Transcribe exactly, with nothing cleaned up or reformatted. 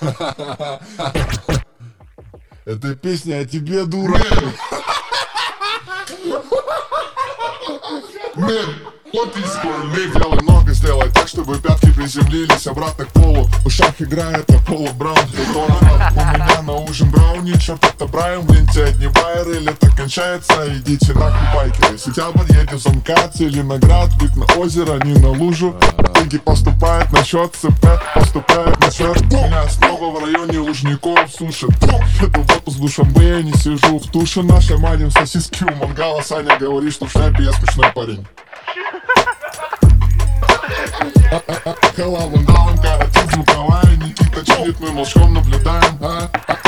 Это песня о тебе, дура. Вот и скоро мы делай много, сделай так, чтобы пятки приземлились обратно к полу. В ушах играет на полу Браун. У меня на ужин брауни, черт это Брайан. В ленте одни байеры, лето кончается, идите нахуй байкеры. Сентябрь, едем в МКАД, Зеленоград, вид на озеро, не на лужу. Деньги поступают на счет, ЦП поступает на счет. Меня снова в районе Лужников сушат. Еду в отпуск в Душанбе, не сижу в туше. Наша маним сосиски у мангала. Саня говорит, что в шляпе я смешной парень. Хала вандалом, каратин звуковая. Никита чинит, мы молчком наблюдаем.